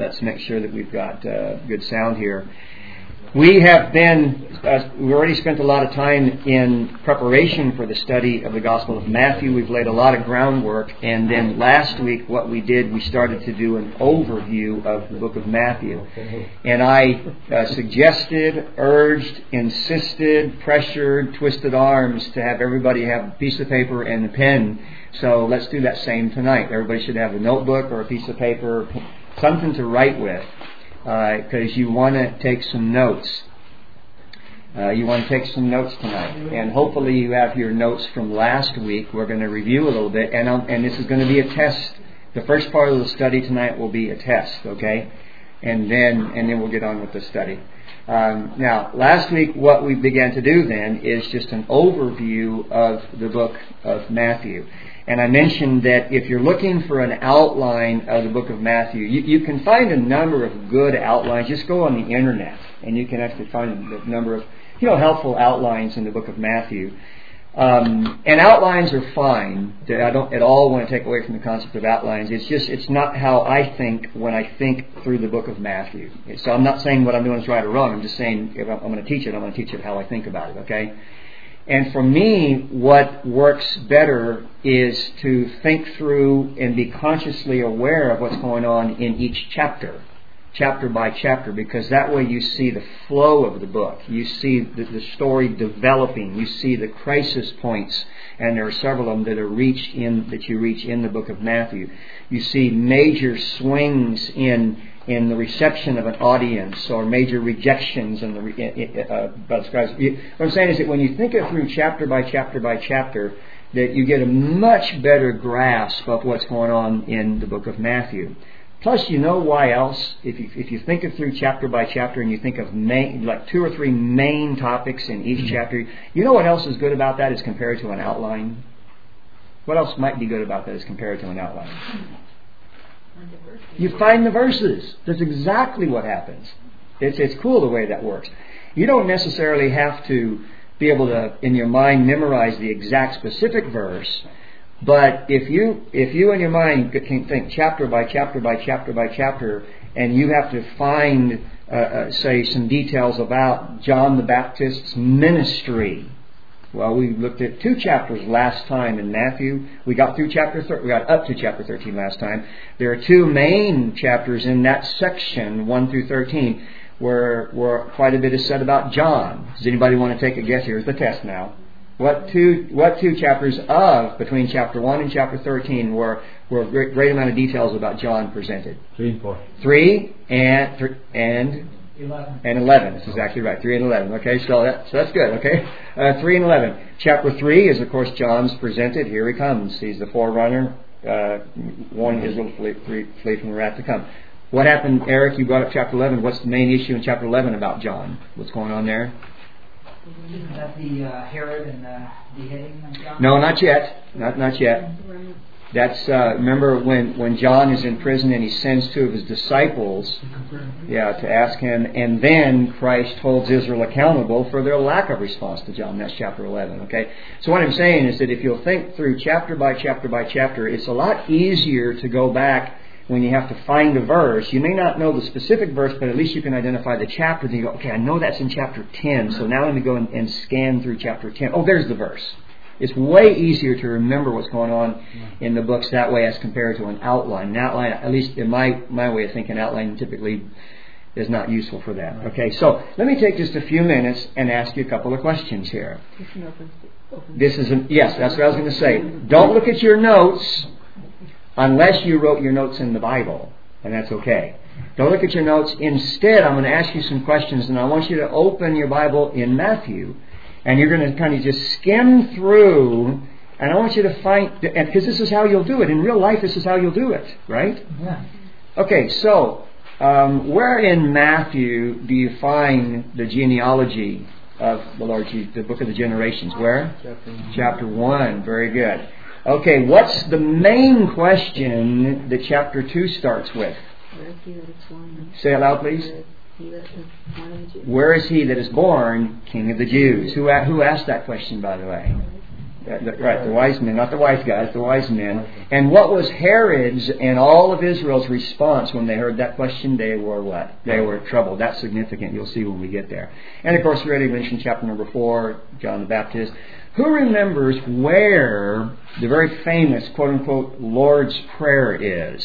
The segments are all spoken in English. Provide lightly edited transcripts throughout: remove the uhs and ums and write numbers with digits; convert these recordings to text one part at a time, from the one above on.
let's make sure that we've got good sound here. We have we already spent a lot of time in preparation for the study of the Gospel of Matthew. We've laid a lot of groundwork, and then last week what we did, we started to do an overview of the book of Matthew. And I suggested, urged, insisted, pressured, twisted arms to have everybody have a piece of paper and a pen. So let's do that same tonight. Everybody should have a notebook or a piece of paper, something to write with. Because you want to take some notes. You want to take some notes tonight. And hopefully you have your notes from last week. We're going to review a little bit. And this is going to be a test. The first part of the study tonight will be a test, okay? And then we'll get on with the study. Now, last week what we began to do then is just an overview of the book of Matthew. And I mentioned that if you're looking for an outline of the book of Matthew, you can find a number of good outlines. Just go on the internet and you can actually find a number of helpful outlines in the book of Matthew. And outlines are fine. I don't at all want to take away from the concept of outlines. It's not how I think when I think through the book of Matthew. So I'm not saying what I'm doing is right or wrong. I'm just saying if I'm going to teach it, I'm going to teach it how I think about it, okay? And for me, what works better is to think through and be consciously aware of what's going on in each chapter by chapter, because that way you see the flow of the book. You see the story developing. You see the crisis points, and there are several of them that you reach in the book of Matthew. You see major swings in the reception of an audience, or major rejections by the scribes. What I'm saying is that when you think it through chapter by chapter by chapter, that you get a much better grasp of what's going on in the book of Matthew. Plus, you know why else? If you think it through chapter by chapter and you think of like 2 or 3 main topics in each chapter, you know what else is good about that as compared to an outline? What else might be good about that as compared to an outline? You find the verses. That's exactly what happens. It's cool the way that works. You don't necessarily have to be able to, in your mind, memorize the exact specific verse. But if you in your mind can think chapter by chapter by chapter by chapter, and you have to find, say, some details about John the Baptist's ministry. Well, we looked at 2 chapters last time in Matthew. We got up to chapter 13 last time. There are 2 main chapters in that section, 1 through 13, where quite a bit is said about John. Does anybody want to take a guess? Here's the test now. What two chapters between chapter 1 and chapter 13 were a great amount of details about John presented? 3 and 4. 3 and 11. That's exactly right. 3 and 11. Okay, so that's good. Okay, 3 and 11. Chapter 3 is, of course, John's presented. Here he comes. He's the forerunner, warning Israel to flee from the wrath to come. What happened, Eric? You brought up chapter 11. What's the main issue in chapter 11 about John? What's going on there? Isn't that the Herod and the beheading of John? No, not yet. Not yet. That's remember when John is in prison and he sends 2 of his disciples, to ask him, and then Christ holds Israel accountable for their lack of response to John. That's chapter 11. Okay, so what I'm saying is that if you'll think through chapter by chapter by chapter, it's a lot easier to go back when you have to find a verse. You may not know the specific verse, but at least you can identify the chapter. Then you go, okay, I know that's in chapter 10, so now let me go and scan through chapter 10. Oh, there's the verse. It's way easier to remember what's going on in the books that way as compared to an outline. An outline, at least in my way of thinking, outline typically is not useful for that. Okay, so let me take just a few minutes and ask you a couple of questions here. Yes, that's what I was going to say. Don't look at your notes unless you wrote your notes in the Bible, and that's okay. Don't look at your notes. Instead, I'm going to ask you some questions, and I want you to open your Bible in Matthew, and you're going to kind of just skim through, and I want you to find, because this is how you'll do it. In real life, this is how you'll do it, right? Yeah. Okay, so where in Matthew do you find the genealogy of the Lord Jesus, the book of the generations? Where? Chapter 1. Very good. Okay, what's the main question that chapter 2 starts with? Say it loud, please. Where is he that is born King of the Jews? Who asked that question, by the way? the wise men, not the wise guys, the wise men. And what was Herod's and all of Israel's response when they heard that question? They were what? They were troubled. That's significant. You'll see when we get there. And of course, we already mentioned chapter number 4, John the Baptist. Who remembers where the very famous, quote-unquote, Lord's Prayer is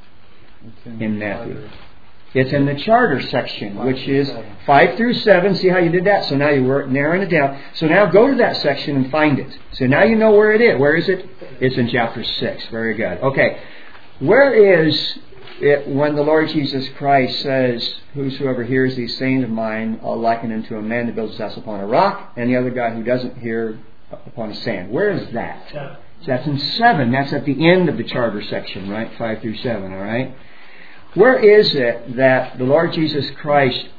in Matthew? It's in the charter section, which is 5 through 7. See how you did that? So now you were narrowing it down. So now go to that section and find it. So now you know where it is. Where is it? It's in chapter 6. Very good. Okay. Where is it when the Lord Jesus Christ says, whosoever hears these sayings of mine, I'll liken unto a man that builds his house upon a rock, and the other guy who doesn't hear upon sand? Where is that? That's in 7. That's at the end of the charter section, right? 5 through 7, all right? Where is it that the Lord Jesus Christ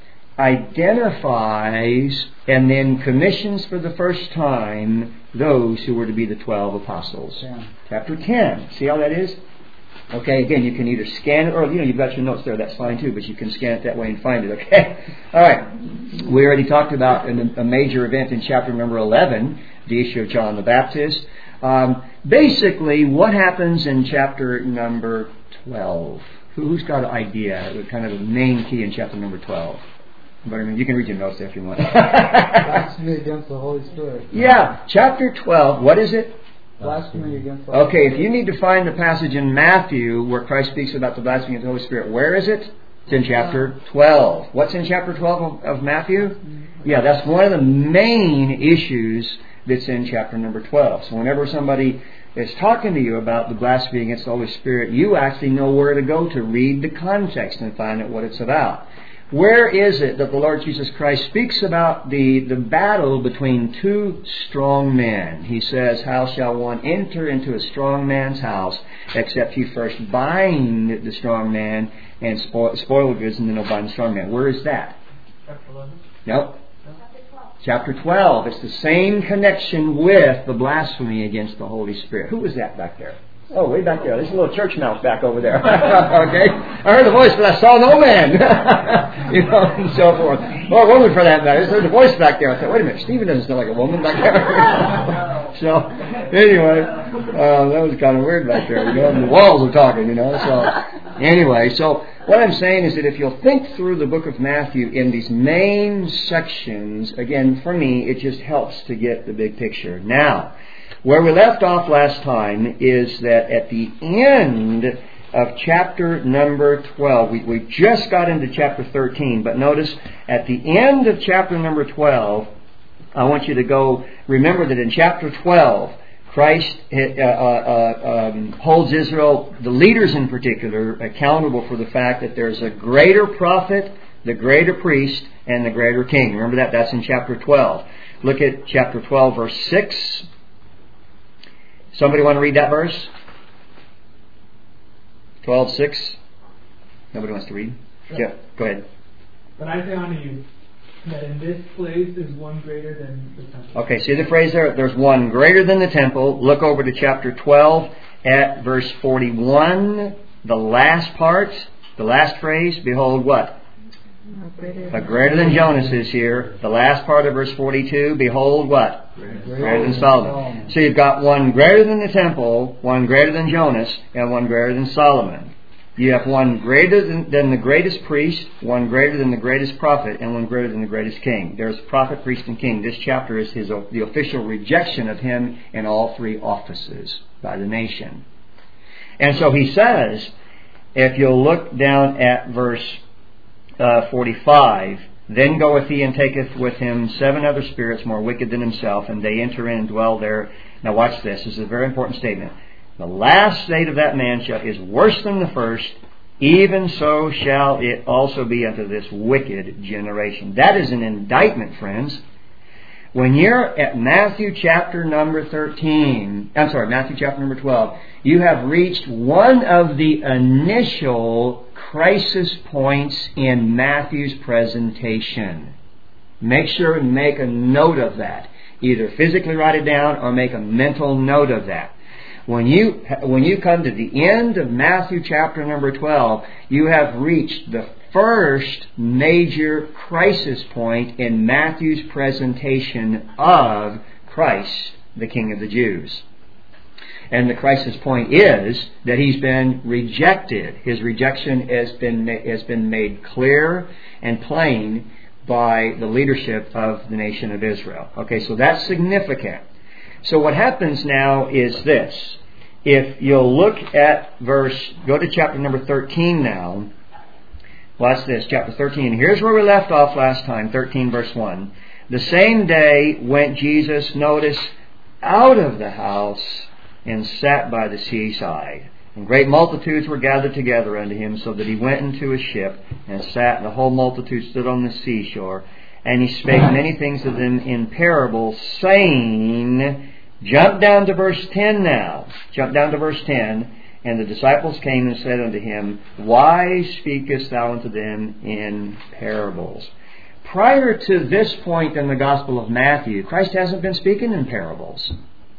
identifies and then commissions for the first time those who were to be the 12 apostles? 10. Chapter 10. See how that is? Okay, again, you can either scan it or, you've got your notes there. That's fine too, but you can scan it that way and find it, okay? All right. We already talked about a major event in chapter number 11, the issue of John the Baptist. Basically, what happens in chapter number 12? Who's got an idea? Kind of the main key in chapter number 12. But you can read your notes there if you want. Blasphemy against the Holy Spirit. Yeah, chapter 12. What is it? Blasphemy against the Holy Okay, Spirit. if you need to find the passage in Matthew where Christ speaks about the blasphemy of the Holy Spirit, where is it? It's in chapter 12. What's in chapter 12 of Matthew? Yeah, that's one of the main issues that's in chapter number 12. So whenever somebody is talking to you about the blasphemy against the Holy Spirit, you actually know where to go to read the context and find out what it's about. Where is it that the Lord Jesus Christ speaks about the battle between two strong men? He says, how shall one enter into a strong man's house except he first bind the strong man and spoil the goods, and then he'll bind the strong man? Where is that? Chapter 11? Nope. Chapter 12. It's the same connection with the blasphemy against the Holy Spirit. Who was that back there? Oh, way back there. There's a little church mouse back over there. Okay? I heard a voice, but I saw no man. And so forth. Or a woman for that matter. There's a voice back there. I thought, wait a minute, Stephen doesn't sound like a woman back there. So, anyway, that was kind of weird back there. And the walls were talking, So, anyway, so what I'm saying is that if you'll think through the book of Matthew in these main sections, again, for me, it just helps to get the big picture. Now, where we left off last time is that at the end of chapter number 12, we just got into chapter 13, but notice at the end of chapter number 12, I want you to go, remember that in chapter 12, Christ holds Israel, the leaders in particular, accountable for the fact that there's a greater prophet, the greater priest, and the greater king. Remember that? That's in chapter 12. Look at chapter 12, verse 6. Somebody want to read that verse? 12:6. Nobody wants to read? Sure. Yeah, go ahead. But I say unto you, that in this place is one greater than the temple. Okay, see the phrase there? There's one greater than the temple. Look over to chapter 12 at verse 41. The last part, the last phrase, behold what? A greater than Jonas is here. The last part of verse 42, behold what? Greater than Solomon. So you've got one greater than the temple, one greater than Jonas, and one greater than Solomon. You have one greater than the greatest priest, one greater than the greatest prophet, and one greater than the greatest king. There's prophet, priest, and king. This chapter is the official rejection of him in all three offices by the nation. And so he says, if you'll look down at verse 45, then goeth he and taketh with him 7 other spirits more wicked than himself, and they enter in and dwell there. Now watch this. This is a very important statement. The last state of that man is worse than the first, even so shall it also be unto this wicked generation. That is an indictment, friends. When you're at Matthew chapter number 12, you have reached one of the initial crisis points in Matthew's presentation. Make sure and make a note of that. Either physically write it down or make a mental note of that. When you come to the end of Matthew chapter number 12, you have reached the first major crisis point in Matthew's presentation of Christ, the King of the Jews. And the crisis point is that he's been rejected. His rejection has been made clear and plain by the leadership of the nation of Israel. Okay, so that's significant. So what happens now is this. If you'll look at go to chapter number 13 now. Watch this, chapter 13. Here's where we left off last time, 13 verse 1. The same day went Jesus, notice, out of the house and sat by the seaside. And great multitudes were gathered together unto him, so that he went into a ship and sat, and the whole multitude stood on the seashore. And he spake many things to them in parables, saying, jump down to verse 10 now. Jump down to verse 10. And the disciples came and said unto him, why speakest thou unto them in parables? Prior to this point in the Gospel of Matthew, Christ hasn't been speaking in parables.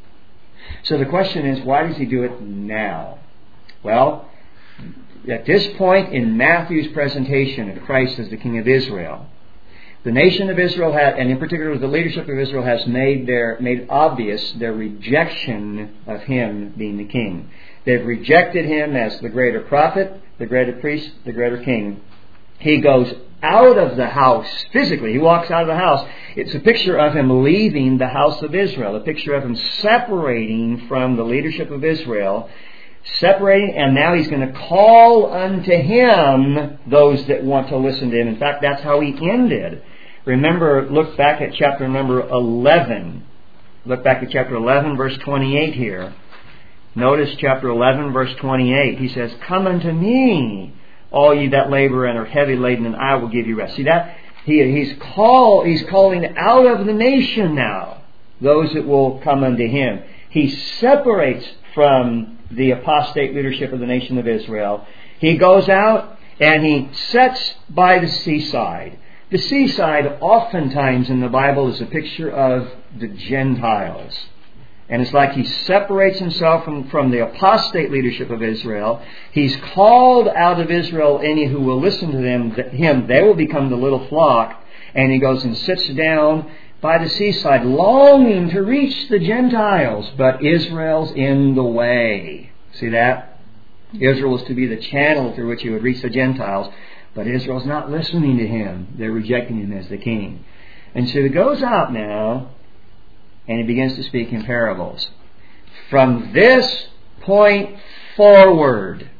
So the question is, why does he do it now? Well, at this point in Matthew's presentation of Christ as the King of Israel, the nation of Israel and in particular the leadership of Israel, has made obvious their rejection of him being the king. They've rejected him as the greater prophet, the greater priest, the greater king. He goes out of the house physically. He walks out of the house. It's a picture of him leaving the house of Israel, a picture of him separating from the leadership of Israel, separating, and now he's going to call unto him those that want to listen to him. In fact, that's how he ended. Remember, look back at chapter number 11. Look back at chapter 11, verse 28 here. Notice chapter 11, verse 28. He says, come unto me, all ye that labor and are heavy laden, and I will give you rest. See that? He's calling out of the nation now those that will come unto him. He separates from the apostate leadership of the nation of Israel. He goes out and he sits by the seaside. The seaside oftentimes in the Bible is a picture of the Gentiles. And it's like he separates himself from the apostate leadership of Israel. He's called out of Israel any who will listen to him. They will become the little flock. And he goes and sits down by the seaside, longing to reach the Gentiles. But Israel's in the way. See that? Israel was to be the channel through which he would reach the Gentiles. But Israel's not listening to him. They're rejecting him as the king. And so he goes out now, and he begins to speak in parables. From this point forward,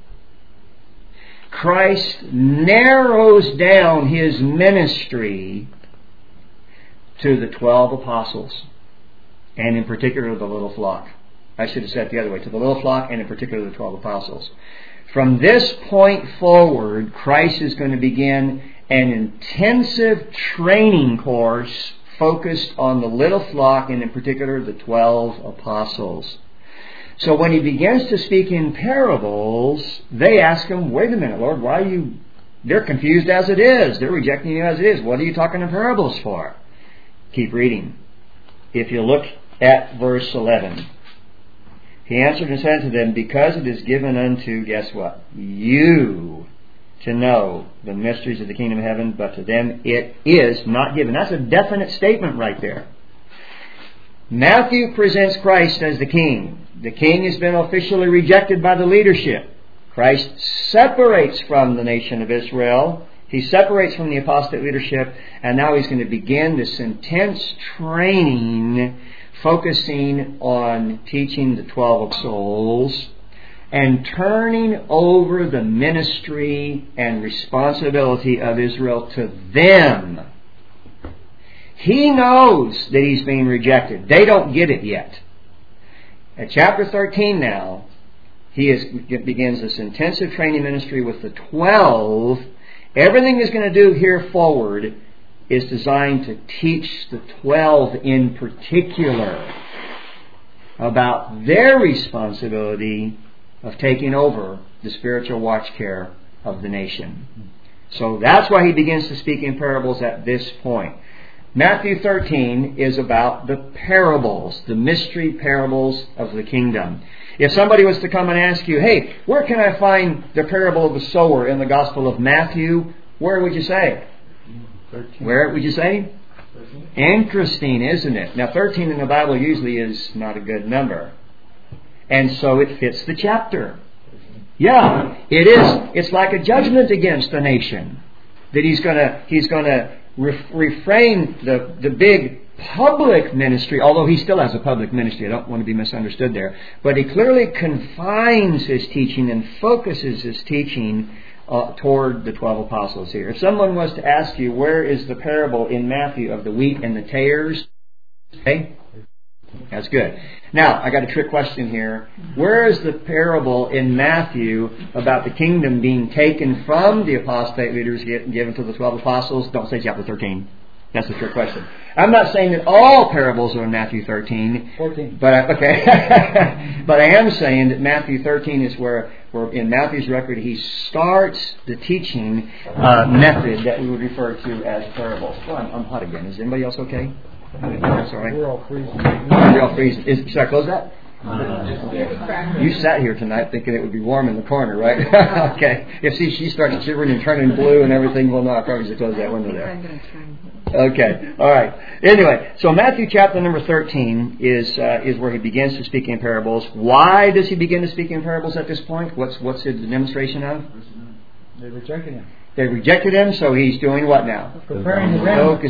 Christ narrows down his ministry to the 12 apostles, and in particular the little flock. I should have said it the other way, to the little flock and in particular the 12 apostles. From this point forward, Christ is going to begin an intensive training course focused on the little flock and in particular the 12 apostles. So when he begins to speak in parables, they ask him, wait a minute, Lord, why are you... They're confused as it is. They're rejecting you as it is. What are you talking in parables for? Keep reading. If you look at verse 11. He answered and said to them, because it is given unto, guess what? You to know the mysteries of the kingdom of heaven, but to them it is not given. That's a definite statement right there. Matthew presents Christ as the king. The king has been officially rejected by the leadership. Christ separates from the nation of Israel. He separates from the apostate leadership, and now he's going to begin this intense training focusing on teaching the 12 souls and turning over the ministry and responsibility of Israel to them. He knows that he's being rejected. They don't get it yet. At chapter 13 now, begins this intensive training ministry with the 12. Everything he's going to do here forward is designed to teach the 12 in particular about their responsibility of taking over the spiritual watch care of the nation. So that's why he begins to speak in parables at this point. Matthew 13 is about the parables, the mystery parables of the kingdom. If somebody was to come and ask you, hey, where can I find the parable of the sower in the Gospel of Matthew? Where would you say? 13. Where would you say? Interesting, isn't it? Now, 13 in the Bible usually is not a good number. And so it fits the chapter. Yeah, it is. It's like a judgment against the nation. That he's going to refrain the big public ministry, although he still has a public ministry. I don't want to be misunderstood there. But he clearly confines his teaching and focuses his teaching toward the 12 apostles here. If someone was to ask you, where is the parable in Matthew of the wheat and the tares? Okay? That's good. Now, I got a trick question here. Where is the parable in Matthew about the kingdom being taken from the apostate leaders given to the 12 apostles? Don't say chapter 13. That's the trick question. I'm not saying that all parables are in Matthew 13. 14. But I am saying that Matthew 13 is where in Matthew's record he starts the teaching method that we would refer to as parables. Well, I'm hot again. Is anybody else okay? That's all right. We're all freezing. You're all freezing. Should I close that? You sat here tonight thinking it would be warm in the corner, right? Okay. If she starts shivering and turning blue and everything, well, no, I probably should close that window there. Okay. All right. Anyway, so Matthew chapter number 13 is where he begins to speak in parables. Why does he begin to speak in parables at this point? What's the demonstration of? They rejected him. They rejected him, so he's doing what now? Preparing the remnant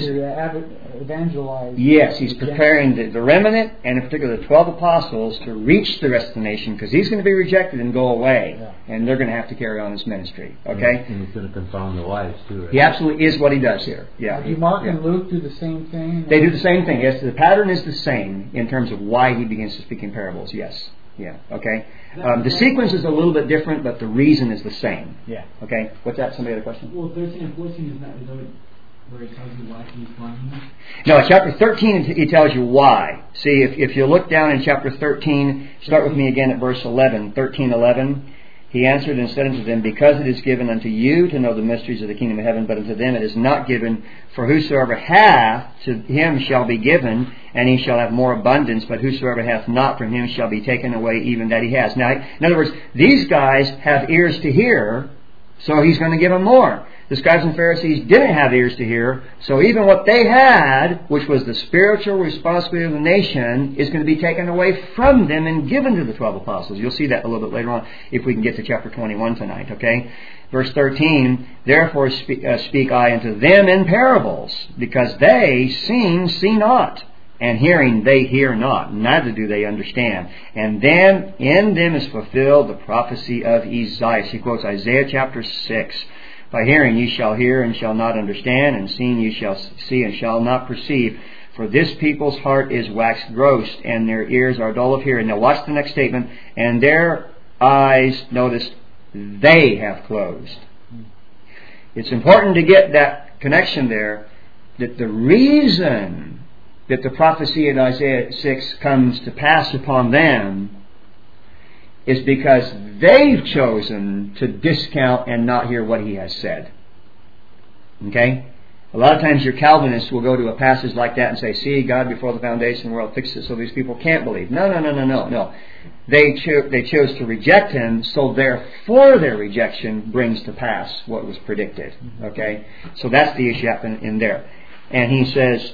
to evangelize. Yes, he's preparing the remnant, and in particular the 12 apostles, to reach the rest of the nation, because he's going to be rejected and go away, and they're going to have to carry on his ministry. Okay? And he's going to confound the wise, too. Right? He absolutely is what he does here. Yeah. Do Mark and Luke do the same thing? They do the same thing. Yes, the pattern is the same in terms of why he begins to speak in parables. Yes. Yeah. Okay. The sequence is a little bit different, but the reason is the same. Yeah. Okay. What's that? Somebody had a question? Well, 13 and 14 is that where it tells you why he's lying? No, chapter 13 he tells you why. See, if you look down in chapter 13, start with me again at verse 11. 13:11. He answered and said unto them, because it is given unto you to know the mysteries of the kingdom of heaven, but unto them it is not given. For whosoever hath, to him shall be given, and he shall have more abundance. But whosoever hath not, from him shall be taken away even that he has. Now, in other words, these guys have ears to hear, so he's going to give them more. The scribes and Pharisees didn't have ears to hear, so even what they had, which was the spiritual responsibility of the nation, is going to be taken away from them and given to the 12 apostles. You'll see that a little bit later on if we can get to chapter 21 tonight, okay? Verse 13, therefore speak I unto them in parables, because they seeing see not, and hearing they hear not, neither do they understand. And then in them is fulfilled the prophecy of Isaiah. He quotes Isaiah chapter 6. By hearing ye shall hear and shall not understand, and seeing ye shall see and shall not perceive. For this people's heart is waxed gross, and their ears are dull of hearing. Now watch the next statement. And their eyes, notice, they have closed. It's important to get that connection there, that the reason that the prophecy in Isaiah 6 comes to pass upon them is because they've chosen to discount and not hear what he has said. Okay? A lot of times your Calvinists will go to a passage like that and say, see, God before the foundation of the world fixed it so these people can't believe. No. They chose to reject him, so therefore their rejection brings to pass what was predicted. Okay? So that's the issue in there. And he says,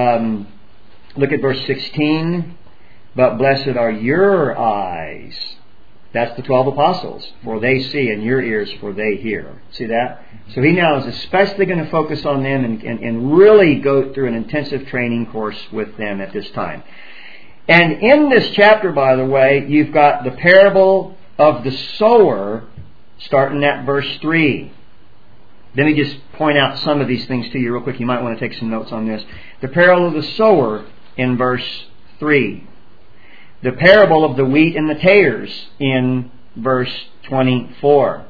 look at verse 16, but blessed are your eyes. That's the 12 apostles, for they see, and your ears, for they hear. See that? So he now is especially going to focus on them and really go through an intensive training course with them at this time. And in this chapter, by the way, you've got the parable of the sower, starting at verse 3. Let me just point out some of these things to you real quick. You might want to take some notes on this. The parable of the sower in verse 3. The parable of the wheat and the tares in verse 24.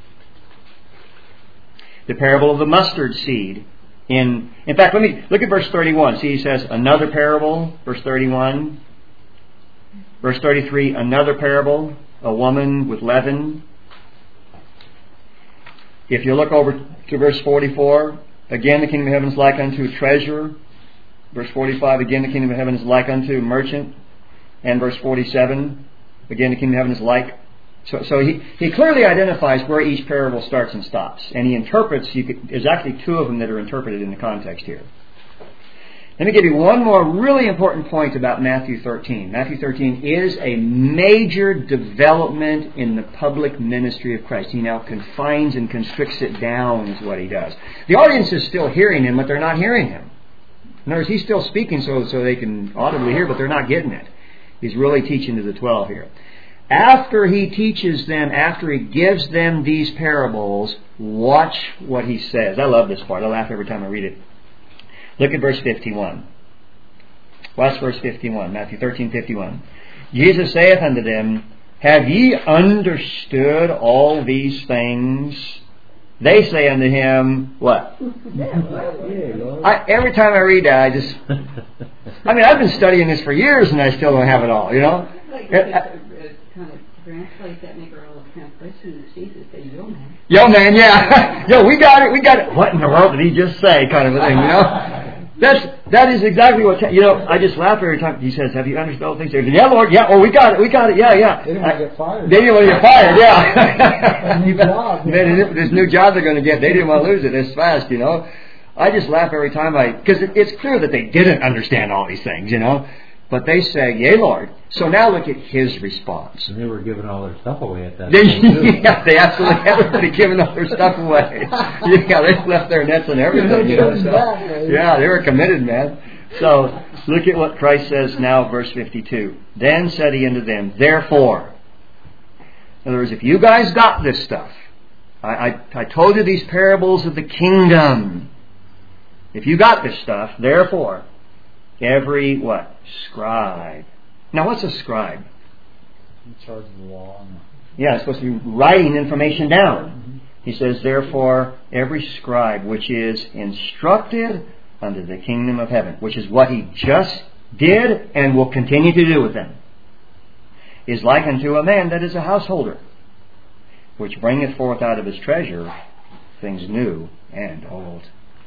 The parable of the mustard seed in fact, let me look at verse 31. See, he says another parable, verse 31. Verse 33, another parable, a woman with leaven. If you look over to verse 44, again the kingdom of heaven is like unto a treasure. Verse 45, again the kingdom of heaven is like unto a merchant. And verse 47, again the kingdom of heaven is like. So he clearly identifies where each parable starts and stops. And he interprets, there's actually two of them that are interpreted in the context here. Let me give you one more really important point about Matthew 13. Matthew 13 is a major development in the public ministry of Christ. He now confines and constricts it down is what he does. The audience is still hearing him, but they're not hearing him. In other words, he's still speaking so they can audibly hear, but they're not getting it. He's really teaching to the 12 here. After he teaches them, after he gives them these parables, watch what he says. I love this part. I laugh every time I read it. Look at verse 51. Watch verse 51, Matthew 13:51. Jesus saith unto them, Have ye understood all these things? They say unto him, what? Every time I read that, I've been studying this for years and I still don't have it all, you know? Kind of translate that, make our own translation. Jesus said, "Yo man." Yo man, yeah. Yo, we got it. What in the world did he just say? Kind of a thing, you know. That is exactly what I just laugh every time he says, "Have you understood all things?" Yeah, Lord. Yeah. Oh, we got it. Yeah. They didn't want to get fired. They didn't want to get fired. Yeah. New job. This new job they're going to get. They didn't want to lose it this fast, you know. I just laugh every time because it's clear that they didn't understand all these things, you know. But they say, Yea, Lord. So now look at his response. And they were giving all their stuff away at that time. Yeah, they absolutely everybody giving all their stuff away. Yeah, they left their nets and everything. You know, yeah, they were committed, man. So look at what Christ says now, verse 52. Then said he unto them, Therefore. In other words, if you guys got this stuff, I told you these parables of the kingdom. If you got this stuff, therefore, every what? Scribe. Now what's a scribe? In charge of the law. Yeah, it's supposed to be writing information down. Mm-hmm. He says, Therefore, every scribe which is instructed unto the kingdom of heaven, which is what he just did and will continue to do with them, is like unto a man that is a householder, which bringeth forth out of his treasure things new and old.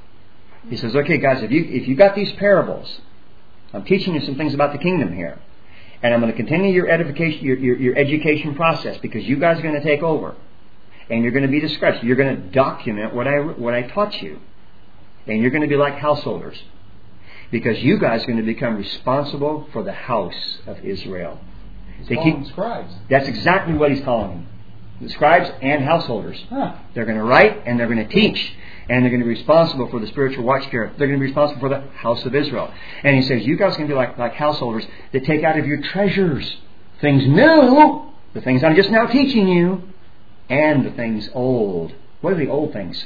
He says, okay guys, if you got these parables, I'm teaching you some things about the kingdom here. And I'm going to continue your edification, your education process, because you guys are going to take over. And you're going to be the scribes. You're going to document what I taught you. And you're going to be like householders. Because you guys are going to become responsible for the house of Israel. He's calling them scribes. That's exactly what he's calling them. The scribes and householders. Huh. They're going to write and they're going to teach. And they're going to be responsible for the spiritual watch care. They're going to be responsible for the house of Israel. And he says, you guys are going to be like householders that take out of your treasures things new, the things I'm just now teaching you, and the things old. What are the old things?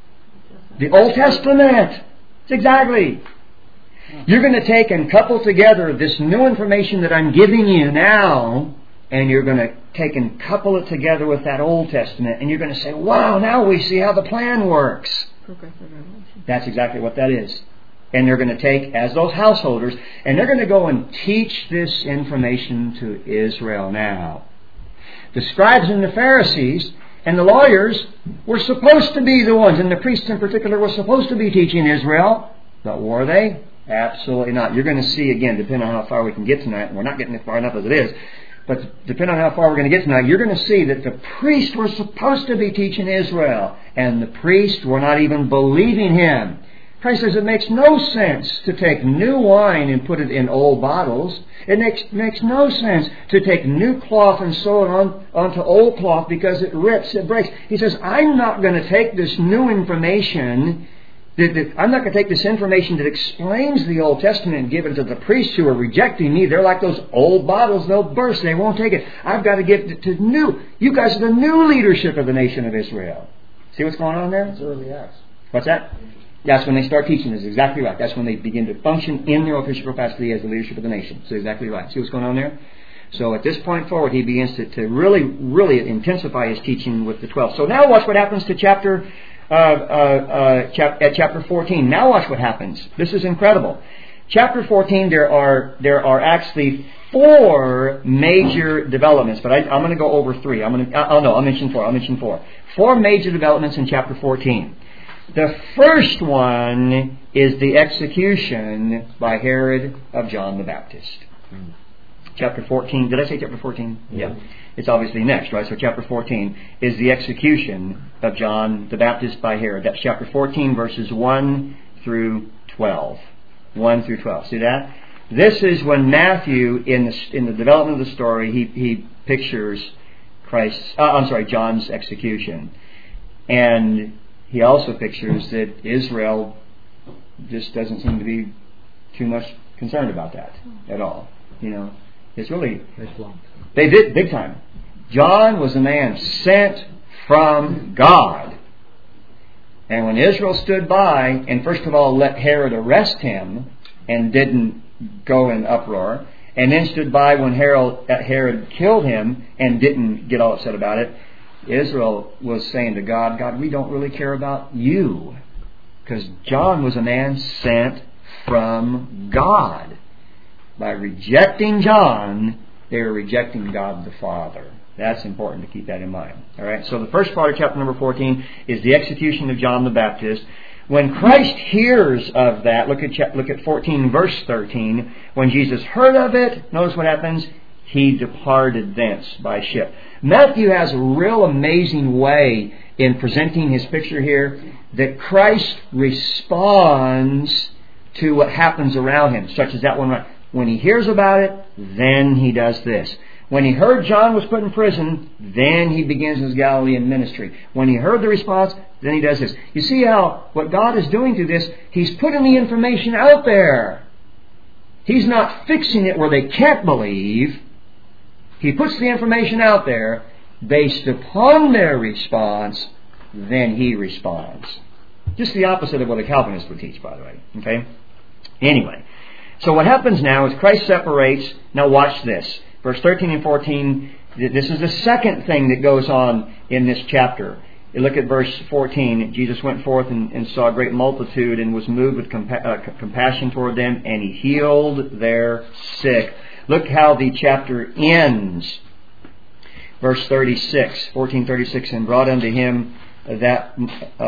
The Old Testament. Exactly. You're going to take and couple together this new information that I'm giving you now, and you're going to take and couple it together with that Old Testament, and you're going to say, wow, now we see how the plan works. Progressive revelation. That's exactly what that is. And they're going to take, as those householders, and they're going to go and teach this information to Israel now. The scribes and the Pharisees and the lawyers were supposed to be the ones, and the priests in particular were supposed to be teaching Israel. But were they? Absolutely not. You're going to see, again, depending on how far we can get tonight, and we're not getting far enough as it is, but depending on how far we're going to get tonight, you're going to see that the priests were supposed to be teaching Israel, and the priests were not even believing him. Christ says it makes no sense to take new wine and put it in old bottles. It makes no sense to take new cloth and sew it onto old cloth because it rips, it breaks. He says, I'm not going to take this new information, I'm not going to take this information that explains the Old Testament and give it to the priests who are rejecting me. They're like those old bottles, they'll burst, they won't take it. I've got to give it to new. You guys are the new leadership of the nation of Israel. See what's going on there? It's early Acts. What's that? That's when they start teaching. That's exactly right. That's when they begin to function in their official capacity as the leadership of the nation. So exactly right. See what's going on there? So at this point forward, he begins to really, really intensify his teaching with the 12. So now watch what happens to chapter 14. Now watch what happens. This is incredible. Chapter 14, there are actually 4 major developments, but I'm going to go over 3. I'll mention 4. 4 major developments in chapter 14. The first one is the execution by Herod of John the Baptist. Chapter 14. Did I say chapter 14? Yeah. It's obviously next, right? So chapter 14 is the execution of John the Baptist by Herod. That's chapter 14, verses 1 through 12. 1 through 12. See that? This is when Matthew, in the development of the story, he pictures John's execution. And he also pictures that Israel just doesn't seem to be too much concerned about that at all. It's really... They did, big time. John was a man sent from God. And when Israel stood by, and first of all let Herod arrest him, and didn't go in uproar, and then stood by when Herod killed him, and didn't get all upset about it, Israel was saying to God, God, we don't really care about you. Because John was a man sent from God. By rejecting John, they were rejecting God the Father. That's important to keep that in mind. All right. So the first part of chapter number 14 is the execution of John the Baptist. When Christ hears of that, look at 14 verse 13. When Jesus heard of it, notice what happens. He departed thence by ship. Matthew has a real amazing way in presenting his picture here that Christ responds to what happens around him, such as that one. When he hears about it, then he does this. When he heard John was put in prison, then he begins his Galilean ministry. When he heard the response, then he does this. You see how what God is doing through this, He's putting the information out there. He's not fixing it where they can't believe. He puts the information out there. Based upon their response, then He responds. Just the opposite of what a Calvinist would teach, by the way. Okay? Anyway, so what happens now is Christ separates. Now watch this. Verse 13 and 14, this is the second thing that goes on in this chapter. You look at verse 14. Jesus went forth and saw a great multitude and was moved with compassion toward them, and He healed their sick. Look how the chapter ends. Verse 36, 14:36, and brought unto him that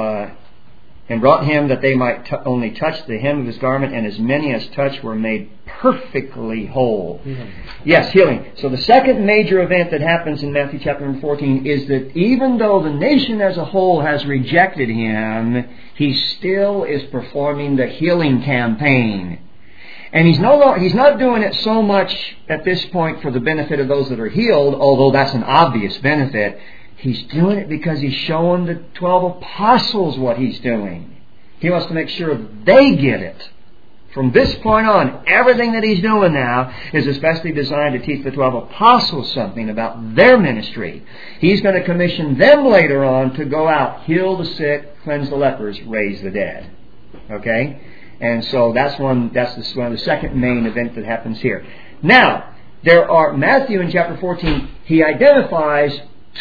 they might only touch the hem of His garment, and as many as touched were made perfectly whole. Yes, healing. So the second major event that happens in Matthew chapter 14 is that even though the nation as a whole has rejected Him, He still is performing the healing campaign. And He's not doing it so much at this point for the benefit of those that are healed, although that's an obvious benefit. He's doing it because He's showing the 12 apostles what He's doing. He wants to make sure they get it. From this point on, everything that He's doing now is especially designed to teach the 12 apostles something about their ministry. He's going to commission them later on to go out, heal the sick, cleanse the lepers, raise the dead. Okay? And so that's one of the second main event that happens here. Now, Matthew in chapter 14, he identifies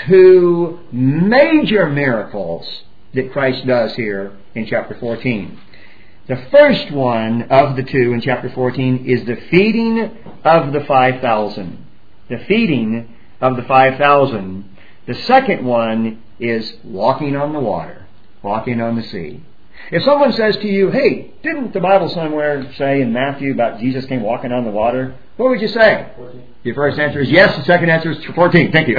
two major miracles that Christ does here in chapter 14. The first one of the two in chapter 14 is the feeding of the 5,000. The feeding of the 5,000. The second one is walking on the water, walking on the sea. If someone says to you, hey, didn't the Bible somewhere say in Matthew about Jesus came walking on the water? What would you say? 14. Your first answer is yes. The second answer is 14. Thank you.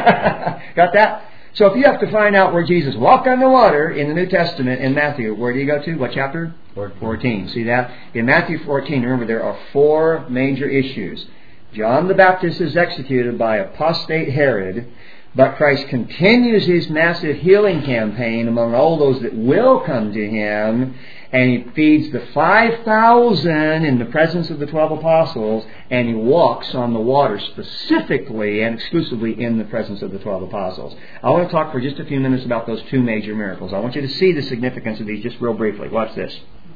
Got that? So if you have to find out where Jesus walked on the water in the New Testament in Matthew, where do you go to? What chapter? 14. See that? In Matthew 14, remember there are four major issues. John the Baptist is executed by apostate Herod, but Christ continues His massive healing campaign among all those that will come to Him, and He feeds the 5,000 in the presence of the 12 apostles, and He walks on the water specifically and exclusively in the presence of the 12 apostles. I want to talk for just a few minutes about those two major miracles. I want you to see the significance of these just real briefly. Watch this.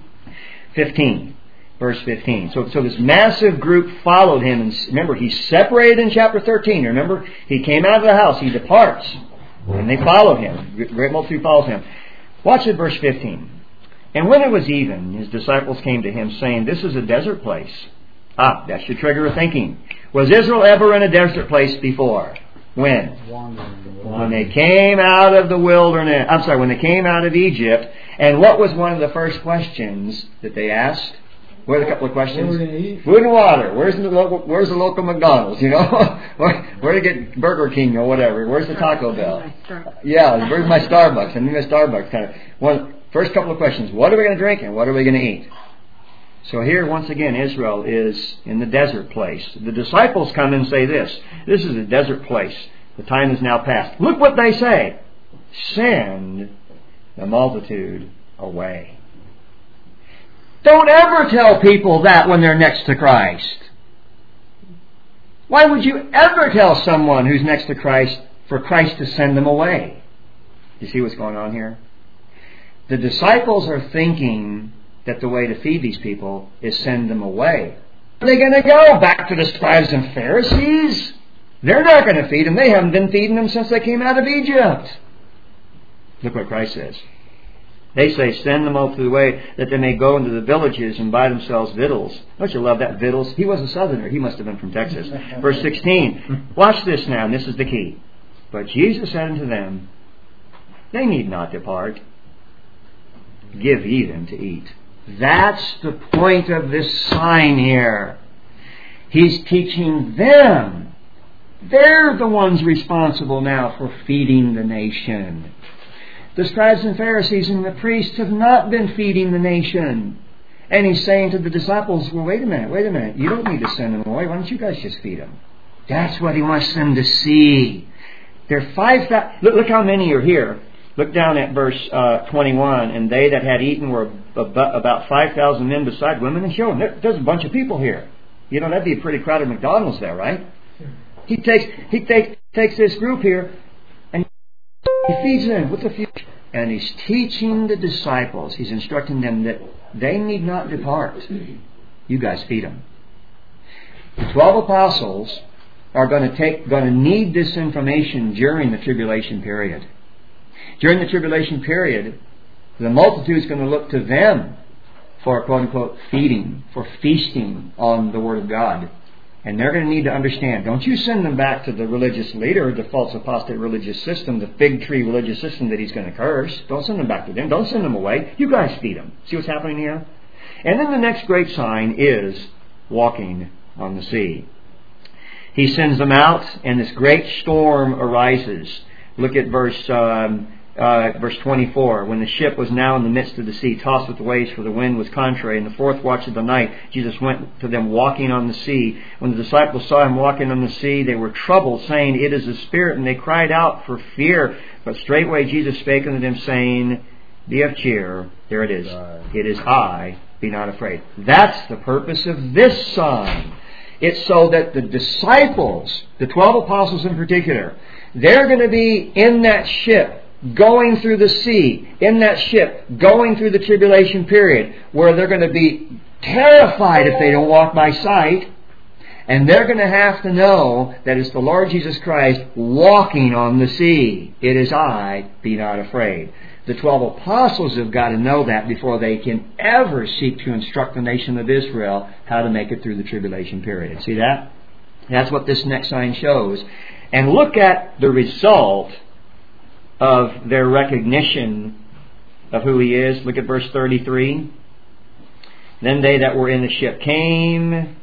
15. Verse 15. So this massive group followed Him. And remember, He's separated in chapter 13. Remember, He came out of the house. He departs. And they follow Him. Great multitude follows Him. Watch at verse 15. And when it was even, His disciples came to Him, saying, this is a desert place. That should trigger a thinking. Was Israel ever in a desert place before? When? When they came out of the wilderness. When they came out of Egypt. And what was one of the first questions that they asked? What are a couple of questions? Food and water. Where's the local McDonald's? Where to get Burger King or whatever? Where's the Taco Bell? Yeah, where's my Starbucks? I need my Starbucks kind of. First couple of questions. What are we going to drink and what are we going to eat? So here, once again, Israel is in the desert place. The disciples come and say this. This is a desert place. The time is now past. Look what they say. Send the multitude away. Don't ever tell people that when they're next to Christ. Why would you ever tell someone who's next to Christ for Christ to send them away? You see what's going on here? The disciples are thinking that the way to feed these people is send them away. Are they going to go back to the scribes and Pharisees? They're not going to feed them. They haven't been feeding them since they came out of Egypt. Look what Christ says. They say, send them out through the way that they may go into the villages and buy themselves victuals. Don't you love that, victuals? He was a southerner. He must have been from Texas. Verse 16. Watch this now, and this is the key. But Jesus said unto them, they need not depart. Give ye them to eat. That's the point of this sign here. He's teaching them. They're the ones responsible now for feeding the nation. The scribes and Pharisees and the priests have not been feeding the nation. And he's saying to the disciples, well, wait a minute. You don't need to send them away. Why don't you guys just feed them? That's what he wants them to see. There are 5,000. Look how many are here. Look down at verse 21. And they that had eaten were about 5,000 men beside women and children. There's a bunch of people here. You know, that'd be a pretty crowded McDonald's there, right? He takes this group here and he feeds them with a few. And he's teaching the disciples. He's instructing them that they need not depart. You guys feed them. The 12 apostles are going to need this information during the tribulation period. During the tribulation period, the multitude is going to look to them for quote-unquote feeding, for feasting on the Word of God. And they're going to need to understand, don't you send them back to the religious leader, the false apostate religious system, the fig tree religious system that he's going to curse. Don't send them back to them. Don't send them away. You guys feed them. See what's happening here? And then the next great sign is walking on the sea. He sends them out, and this great storm arises. Look at verse 24. When the ship was now in the midst of the sea, tossed with the waves, for the wind was contrary, in the fourth watch of the night, Jesus went to them walking on the sea. When the disciples saw him walking on the sea, they were troubled, saying, it is a spirit, and they cried out for fear. But straightway Jesus spake unto them, saying, be of cheer. There it is. It is I. Be not afraid. That's the purpose of this sign. It's so that the disciples, the 12 apostles in particular, they're going to be in that ship, going through the sea, in that ship, going through the tribulation period, where they're going to be terrified if they don't walk by sight. And they're going to have to know that it's the Lord Jesus Christ walking on the sea. It is I, be not afraid. The 12 apostles have got to know that before they can ever seek to instruct the nation of Israel how to make it through the tribulation period. See that? That's what this next sign shows. And look at the result of their recognition of who He is. Look at verse 33. Then they that were in the ship came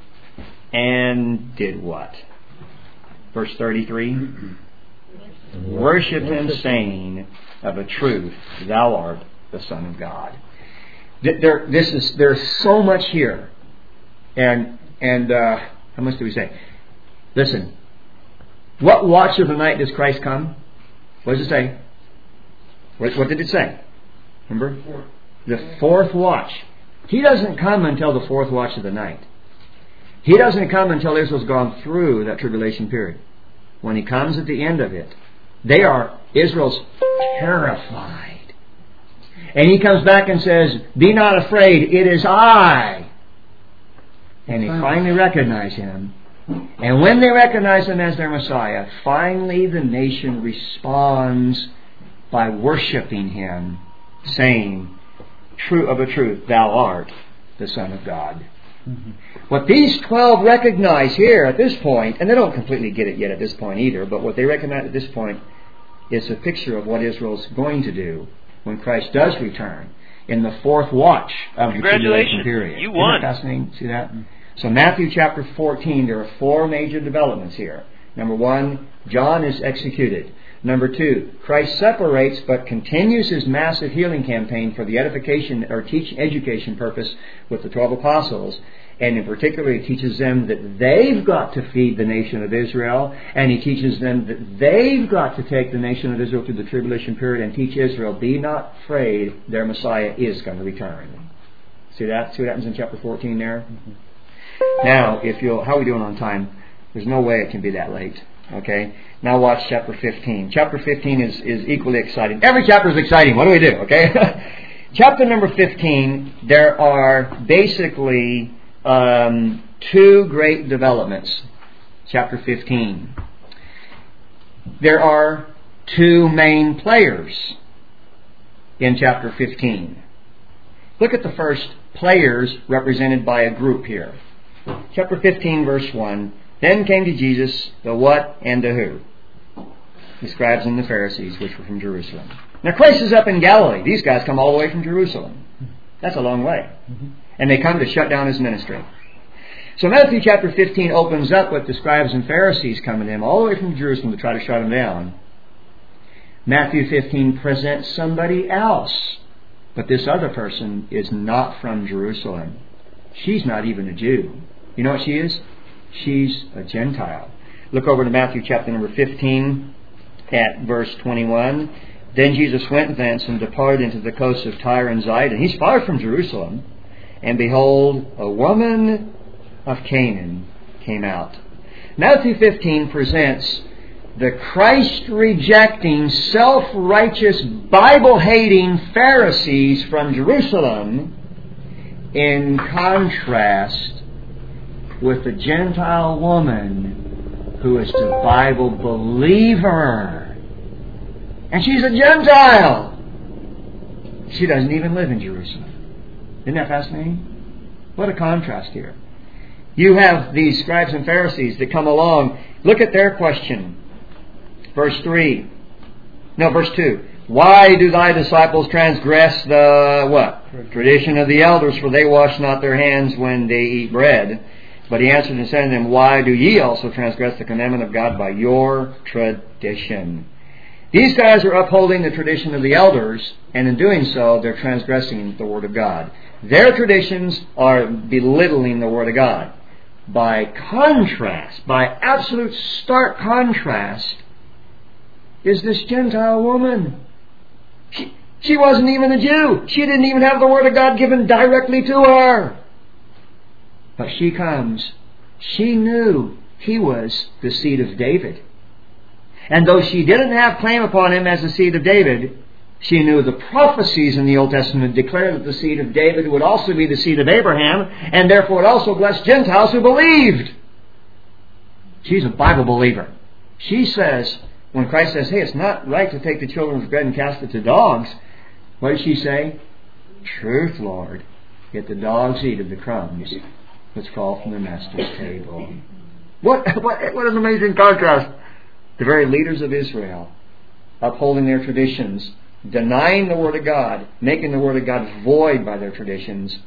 and did what? Verse 33. Worship Him, saying, of a truth, Thou art the Son of God. There's so much here. And how much do we say? Listen, what watch of the night does Christ come? What does it say? What did it say? Remember? The fourth watch. He doesn't come until the fourth watch of the night. He doesn't come until Israel's gone through that tribulation period. When He comes at the end of it, Israel's terrified. And He comes back and says, be not afraid, it is I. And they finally recognize Him. And when they recognize Him as their Messiah, finally the nation responds by worshiping Him, saying, of a truth, Thou art the Son of God. Mm-hmm. What these 12 recognize here at this point, and they don't completely get it yet at this point either, but what they recognize at this point is a picture of what Israel's going to do when Christ does return in the fourth watch of the tribulation period. You won. Isn't that fascinating? See that? So Matthew chapter 14, there are 4 major developments here. Number 1, John is executed. Number 2, Christ separates but continues His massive healing campaign for the edification or education purpose with the 12 apostles. And in particular, He teaches them that they've got to feed the nation of Israel. And He teaches them that they've got to take the nation of Israel through the tribulation period and teach Israel, be not afraid, their Messiah is going to return. See that? See what happens in chapter 14 there? Now, how are we doing on time? There's no way it can be that late. Okay? Now watch chapter 15. Chapter 15 is equally exciting. Every chapter is exciting. What do we do? Okay? Chapter number 15, there are basically 2 great developments. Chapter 15. There are 2 main players in chapter 15. Look at the first players represented by a group here. Chapter 15, verse 1. Then came to Jesus the what and the who? The scribes and the Pharisees, which were from Jerusalem. Now Christ is up in Galilee. These guys come all the way from Jerusalem. That's a long way. And they come to shut down His ministry. So Matthew chapter 15 opens up with the scribes and Pharisees coming to Him all the way from Jerusalem to try to shut Him down. Matthew 15 presents somebody else. But this other person is not from Jerusalem. She's not even a Jew. You know what she is? She's a Gentile. Look over to Matthew chapter number 15 at verse 21. Then Jesus went thence and departed into the coasts of Tyre and Zidon. He's far from Jerusalem. And behold, a woman of Canaan came out. Matthew 15 presents the Christ-rejecting, self-righteous, Bible-hating Pharisees from Jerusalem in contrast with the Gentile woman who is the Bible believer. And she's a Gentile. She doesn't even live in Jerusalem. Isn't that fascinating? What a contrast here. You have these scribes and Pharisees that come along. Look at their question. Verse 2. Why do thy disciples transgress the what? Tradition of the elders, for they wash not their hands when they eat bread. But He answered and said to them, Why do ye also transgress the commandment of God by your tradition? These guys are upholding the tradition of the elders, and in doing so, they're transgressing the Word of God. Their traditions are belittling the Word of God. By contrast, by absolute stark contrast, is this Gentile woman. She wasn't even a Jew. She didn't even have the Word of God given directly to her. But she comes. She knew He was the seed of David. And though she didn't have claim upon Him as the seed of David, she knew the prophecies in the Old Testament declared that the seed of David would also be the seed of Abraham, and therefore would also bless Gentiles who believed. She's a Bible believer. She says, when Christ says, hey, it's not right to take the children's bread and cast it to dogs, what does she say? Truth, Lord. Yet the dogs eat of the crumbs which fall from the Master's table. What an amazing contrast. The very leaders of Israel upholding their traditions, denying the Word of God, making the Word of God void by their traditions.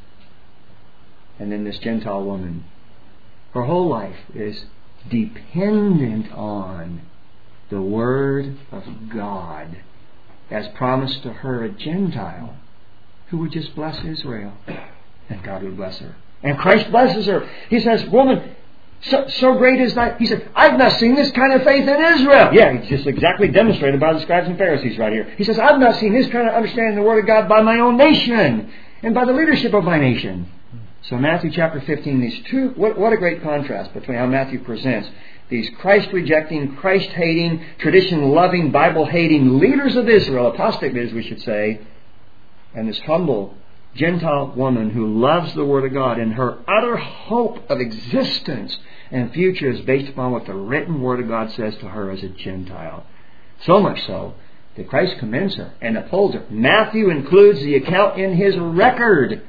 And then this Gentile woman, her whole life is dependent on the Word of God as promised to her, a Gentile who would just bless Israel, and God would bless her. And Christ blesses her. He says, woman, so great is that. He said, I've not seen this kind of faith in Israel. Yeah, it's just exactly demonstrated by the scribes and Pharisees right here. He says, I've not seen this kind of understanding the Word of God by my own nation and by the leadership of my nation. So Matthew chapter 15, these two, what a great contrast between how Matthew presents these Christ-rejecting, Christ-hating, tradition-loving, Bible-hating leaders of Israel, apostate leaders we should say, and this humble Gentile woman who loves the Word of God, and her utter hope of existence and future is based upon what the written Word of God says to her as a Gentile. So much so that Christ commends her and upholds her. Matthew includes the account in his record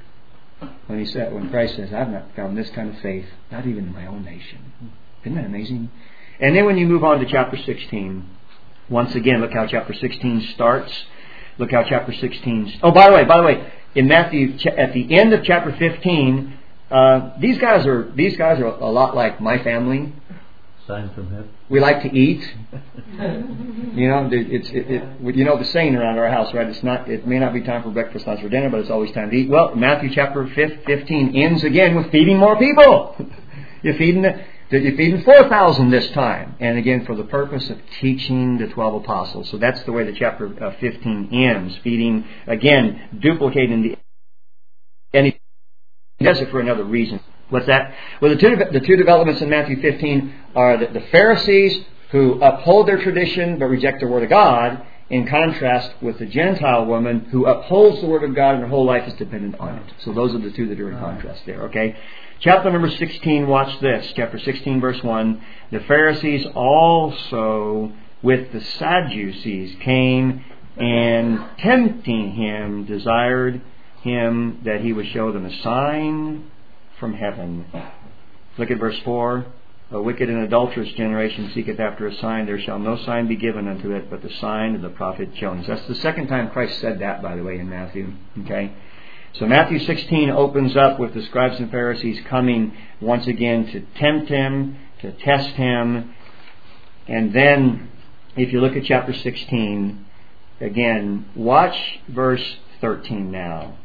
when Christ says, I've not found this kind of faith, not even in my own nation. Isn't that amazing? And then when you move on to chapter 16, once again, look how chapter 16 starts. Look how chapter 16... Oh, by the way, in Matthew, at the end of chapter 15, these guys are a lot like my family. Sign from heaven. We like to eat. You know, you know the saying around our house, right? It may not be time for breakfast, lunch, or dinner, but it's always time to eat. Well, Matthew chapter 15 ends again with feeding more people. You're feeding 4,000 this time, and again for the purpose of teaching the 12 apostles. So that's the way the chapter 15 ends, feeding again, duplicating the. And he does it for another reason. What's that? Well, the two developments in Matthew 15 are the Pharisees who uphold their tradition but reject the Word of God, in contrast with the Gentile woman who upholds the Word of God and her whole life is dependent on it. So those are the two that are in contrast there, okay? Chapter number 16, watch this. Chapter 16, verse 1. The Pharisees also with the Sadducees came and tempting him desired him that he would show them a sign from heaven. Look at verse 4. A wicked and adulterous generation seeketh after a sign. There shall no sign be given unto it but the sign of the prophet Jonas. That's the second time Christ said that, by the way, in Matthew. Okay? So Matthew 16 opens up with the scribes and Pharisees coming once again to tempt him, to test him. And then, if you look at chapter 16, again, watch verse 13 now.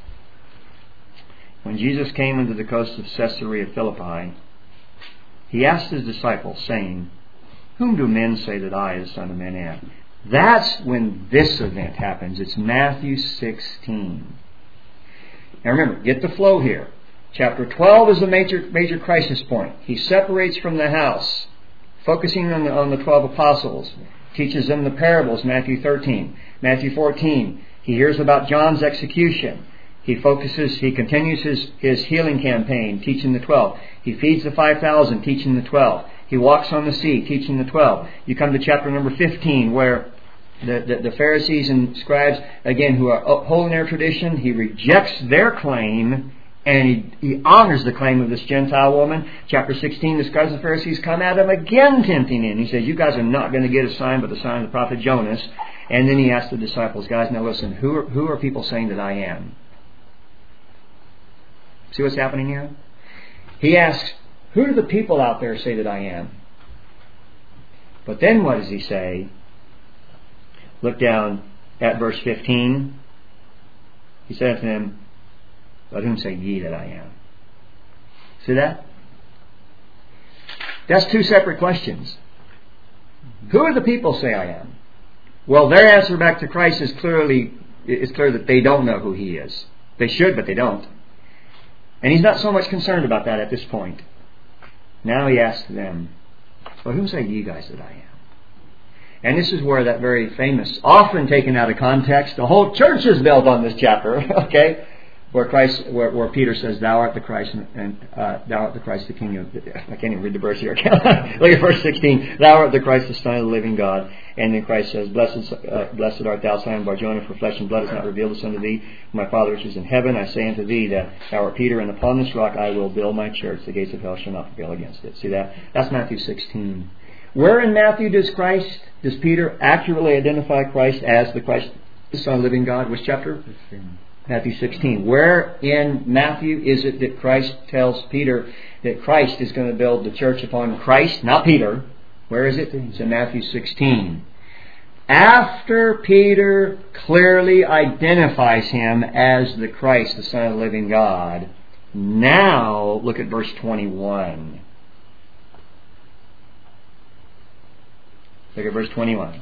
When Jesus came into the coast of Caesarea Philippi, he asked his disciples, saying, Whom do men say that I, the Son of Man, am? That's when this event happens. It's Matthew 16. Now remember, get the flow here. Chapter 12 is the major crisis point. He separates from the house, focusing on the 12 apostles, teaches them the parables, Matthew 13. Matthew 14, he hears about John's execution. He continues his healing campaign, teaching the 12. He feeds the 5,000, teaching the 12. He walks on the sea, teaching the 12. You come to chapter number 15, where the Pharisees and scribes, again, who are upholding their tradition, he rejects their claim, and he honors the claim of this Gentile woman. Chapter 16, the scribes and Pharisees come at him again, tempting him. He says, you guys are not going to get a sign but the sign of the prophet Jonas. And then he asks the disciples, guys, now listen, who are people saying that I am? See what's happening here? He asks, who do the people out there say that I am? But then what does he say? Look down at verse 15. He said to them, But whom say ye that I am? See that? That's two separate questions. Who do the people say I am? Well, their answer back to Christ is clear that they don't know who He is. They should, but they don't. And He's not so much concerned about that at this point. Now He asks them, Well, whom say ye guys that I am? And this is where that very famous, often taken out of context, the whole church is built on this chapter, okay? Where Peter says, Thou art the Christ, and Thou art the Christ, the King of... I can't even read the verse here. Look at verse 16. Thou art the Christ, the Son of the living God. And then Christ says, Blessed art thou, Simon Bar-Jonah, for flesh and blood has not revealed this unto thee. My Father which is in heaven, I say unto thee that thou art Peter, and upon this rock I will build my church. The gates of hell shall not prevail against it. See that? That's Matthew 16. Where in Matthew does Peter accurately identify Christ as the Christ, the Son of the living God? Which chapter? 16. Matthew 16. Where in Matthew is it that Christ tells Peter that Christ is going to build the church upon Christ, not Peter? Where is it? It's in Matthew 16. After Peter clearly identifies Him as the Christ, the Son of the living God, now look at verse 21. Look at verse 21.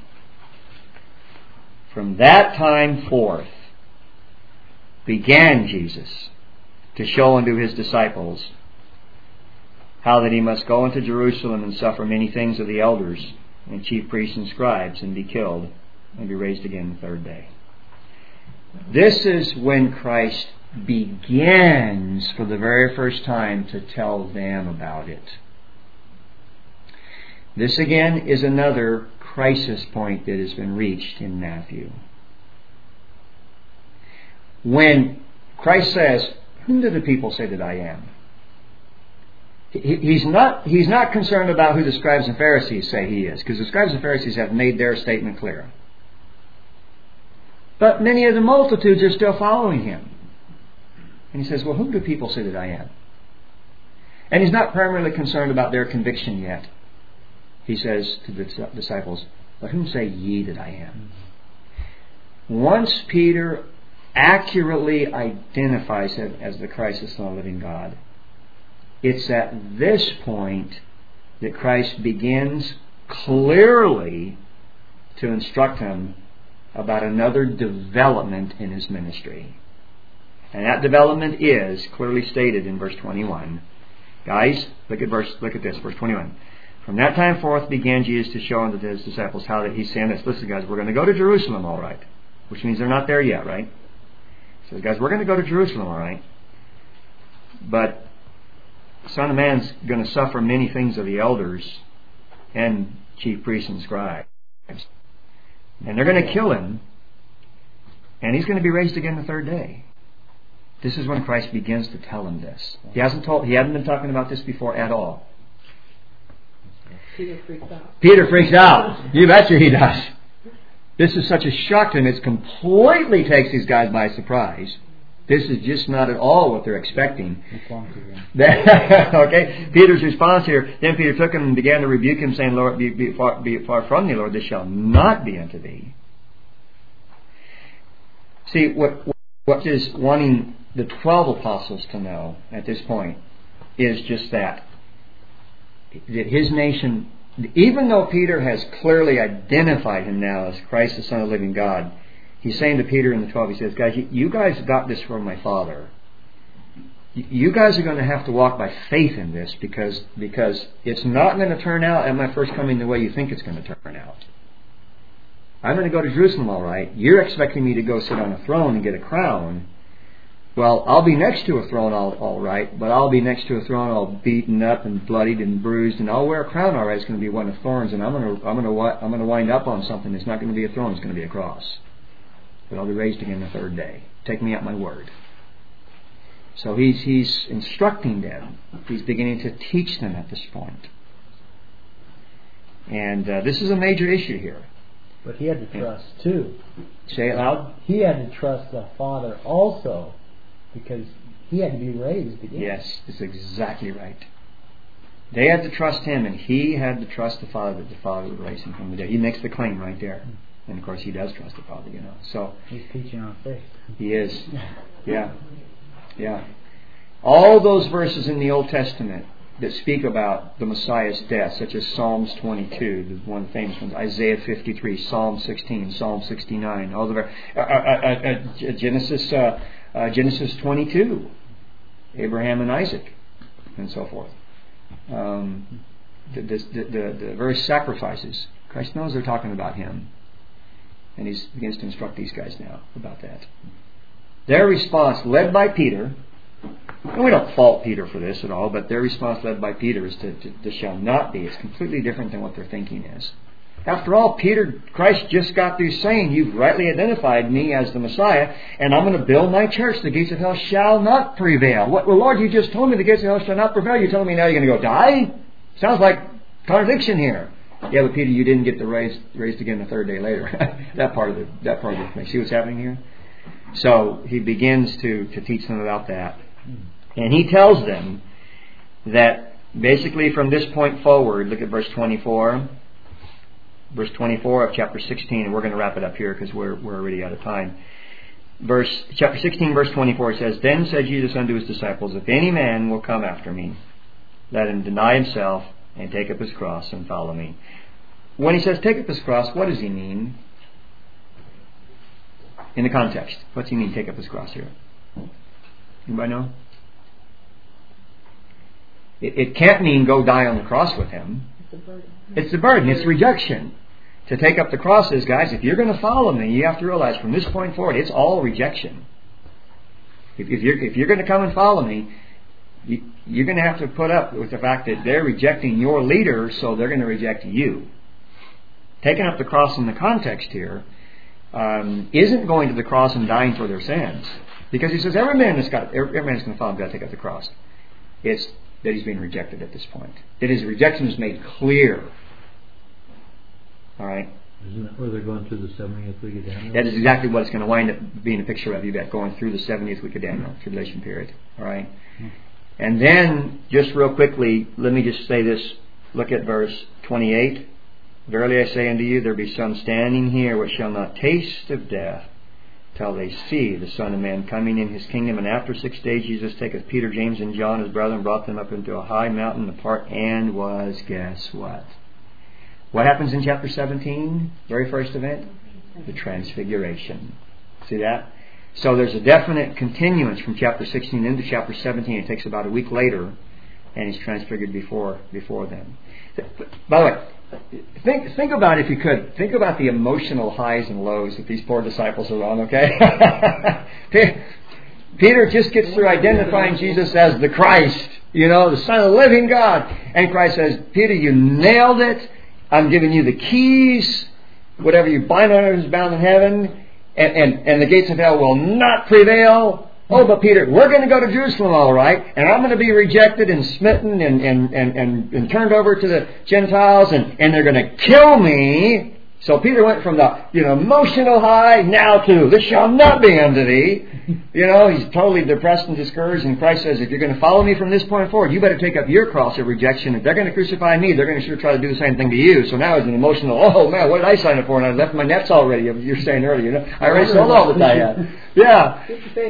From that time forth began Jesus to show unto His disciples how that He must go into Jerusalem and suffer many things of the elders and chief priests and scribes, and be killed, and be raised again the third day. This is when Christ begins for the very first time to tell them about it. This again is another crisis point that has been reached in Matthew. When Christ says, Whom do the people say that I am? He's not concerned about who the scribes and Pharisees say He is, because the scribes and Pharisees have made their statement clear. But many of the multitudes are still following Him. And He says, Well, whom do people say that I am? And He's not primarily concerned about their conviction yet. He says to the disciples, "But whom say ye that I am?" Once Peter accurately identifies him as the Christ, the Son of the living God, it's at this point that Christ begins clearly to instruct him about another development in his ministry. And that development is clearly stated in verse 21. Guys, look at this, verse 21. From that time forth began Jesus to show unto his disciples how that he's saying this. Listen, guys, we're going to go to Jerusalem, all right. Which means they're not there yet, right? He says, guys, we're going to go to Jerusalem, all right. But Son of Man's going to suffer many things of the elders and chief priests and scribes. And they're going to kill him. And he's going to be raised again the third day. This is when Christ begins to tell him this. He hadn't been talking about this before at all. Peter freaks out. Peter freaks out. You betcha he does. This is such a shock to him. It completely takes these guys by surprise. This is just not at all what they're expecting. Okay? Peter's response here, then Peter took him and began to rebuke him, saying, Lord, be it far from thee, Lord, this shall not be unto thee. See, what is wanting the 12 apostles to know at this point is just that his nation, even though Peter has clearly identified him now as Christ, the Son of the living God, he's saying to Peter and the 12, he says, guys, you guys got this from my Father. You guys are going to have to walk by faith in this because it's not going to turn out at my first coming the way you think it's going to turn out. I'm going to go to Jerusalem, all right. You're expecting me to go sit on a throne and get a crown. Well, I'll be next to a throne all right, but I'll be next to a throne all beaten up and bloodied and bruised, and I'll wear a crown all right. It's going to be one of thorns, and I'm going to wind up on something. It's not going to be a throne. It's going to be a cross. But I'll be raised again the third day. Take me at my word. So he's instructing them. He's beginning to teach them at this point. And this is a major issue here. But he had to trust too. Say it loud. He had to trust the Father also, because he had to be raised again. Yes, that's exactly right. They had to trust him, and he had to trust the Father, that the Father would raise him from the dead. He makes the claim right there. And of course he does trust the Father, you know. So he's teaching on faith. He is. Yeah. Yeah. All those verses in the Old Testament that speak about the Messiah's death, such as Psalms 22, the one of the famous ones, Isaiah 53, Psalm 16, Psalm 69, all the Genesis 22, Abraham and Isaac, and so forth. The various sacrifices. Christ knows they're talking about him, and he begins to instruct these guys now about that. Their response, led by Peter, and we don't fault Peter for this at all, but their response led by Peter is to this shall not be. It's completely different than what their thinking is. After all, Christ just got through saying, you've rightly identified me as the Messiah, and I'm going to build my church. The gates of hell shall not prevail. Well, Lord, you just told me the gates of hell shall not prevail. You're telling me now you're going to go die? Sounds like contradiction here. Yeah, but Peter, you didn't get raised again the third day later. that part of the thing. See what's happening here? So he begins to teach them about that. And he tells them that basically from this point forward, look at verse 24. Verse 24 of chapter 16, and we're going to wrap it up here because we're already out of time. Chapter 16, verse 24 says, Then said Jesus unto his disciples, If any man will come after me, let him deny himself and take up his cross and follow me. When he says take up his cross, what does he mean? In the context, what's he mean take up his cross here? Anybody know? It can't mean go die on the cross with him. It's the burden. It's rejection. To take up the cross is, guys, if you're going to follow me, you have to realize from this point forward, it's all rejection. If you're going to come and follow me, you're going to have to put up with the fact that they're rejecting your leader, so they're going to reject you. Taking up the cross in the context here isn't going to the cross and dying for their sins, because he says every man is going to follow him, got to take up the cross. It's that he's being rejected at this point. That his rejection is made clear. All right. Isn't that where they're going through the 70th week of Daniel? That is exactly what it's going to wind up being a picture of. You bet, going through the 70th week of Daniel, tribulation period. All right. And then, just real quickly, let me just say this Look at verse 28. Verily I say unto you, there be some standing here which shall not taste of death till they see the Son of Man coming in His kingdom. And after 6 days Jesus taketh Peter, James, and John his brother, and brought them up into a high mountain apart, and was, guess what? What happens in chapter 17? Very first event? The Transfiguration. See that? So there's a definite continuance from chapter 16 into chapter 17. It takes about a week later, and He's transfigured before them. By the way, think about, if you could, think about the emotional highs and lows that these poor disciples are on, okay? Peter just gets through identifying Jesus as the Christ, the Son of the living God. And Christ says, Peter, you nailed it. I'm giving you the keys. Whatever you bind on earth is bound in heaven. And the gates of hell will not prevail. Oh, but Peter, we're going to go to Jerusalem, all right, and I'm going to be rejected and smitten and turned over to the Gentiles, and they're going to kill me. So Peter went from the emotional high now to this shall not be unto thee. He's totally depressed and discouraged, and Christ says, if you're going to follow me from this point forward, you better take up your cross of rejection. If they're going to crucify me, they're going to sure try to do the same thing to you. So now it's an emotional, oh man, what did I sign up for? And I left my nets already. You're saying earlier, I already sold all that I had. Yeah.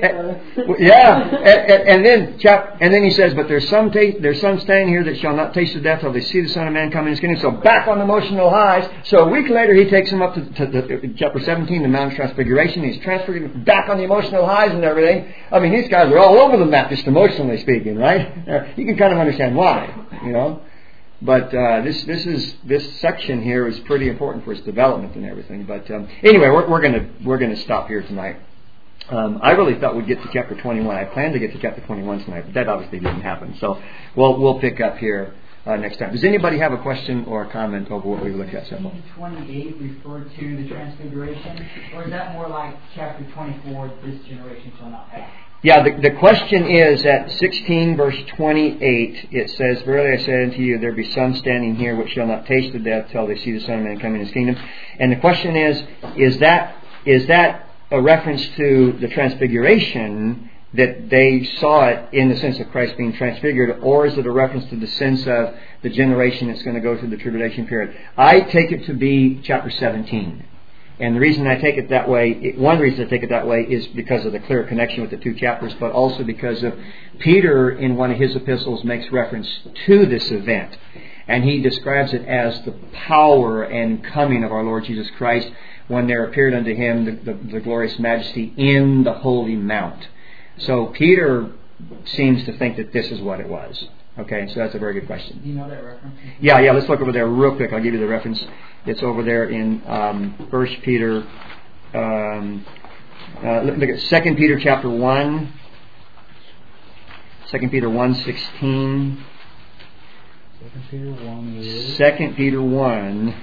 And then he says, but there's some staying here that shall not taste of death till they see the Son of Man come in His kingdom. So back on the emotional highs. So a week later He takes them up to chapter 17, the Mount of Transfiguration. He's transferred back on the emotional highs and everything. I mean, these guys are all over the map, just emotionally speaking, right? You can kind of understand why, But this section here is pretty important for its development and everything. But anyway, we're going to stop here tonight. I really thought we'd get to chapter 21. I planned to get to chapter 21 tonight, but that obviously didn't happen. So we'll pick up here next time. Does anybody have a question or a comment over what we looked at so far? Does 28 refer to the Transfiguration, or is that more like chapter 24? This generation shall not pass. Yeah, the question is at 16 verse 28, it says, verily I say unto you, there be some standing here which shall not taste of death till they see the Son of Man come in His kingdom. And the question is that a reference to the Transfiguration, that they saw it in the sense of Christ being transfigured, or is it a reference to the sense of the generation that's going to go through the tribulation period? I take it to be chapter 17. And the reason I take it that way, one reason I take it that way is because of the clear connection with the two chapters, but also because of Peter in one of his epistles makes reference to this event. And he describes it as the power and coming of our Lord Jesus Christ when there appeared unto Him the glorious majesty in the holy mount. So Peter seems to think that this is what it was. Okay, so that's a very good question. Do you know that reference? Yeah, let's look over there real quick. I'll give you the reference. It's over there in 1 Peter. Look at 2 Peter chapter 1. 2 Peter 1:16. 2 Peter 1.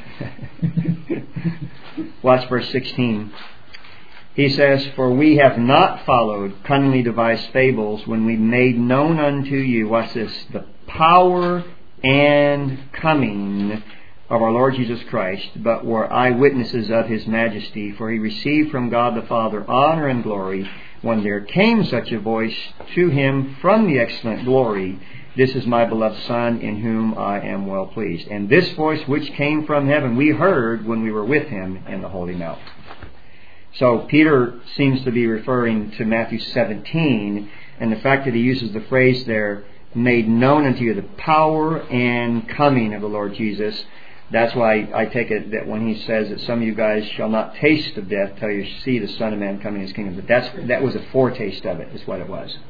Watch verse 16. He says, for we have not followed cunningly devised fables when we made known unto you, watch this, the power and coming of our Lord Jesus Christ, but were eyewitnesses of His majesty. For He received from God the Father honor and glory when there came such a voice to Him from the excellent glory, this is my beloved Son, in whom I am well pleased. And this voice which came from heaven we heard when we were with Him in the Holy Mount. So Peter seems to be referring to Matthew 17, and the fact that he uses the phrase there, made known unto you the power and coming of the Lord Jesus. That's why I take it that when he says that some of you guys shall not taste of death till you see the Son of Man coming in His kingdom, that was a foretaste of it, is what it was.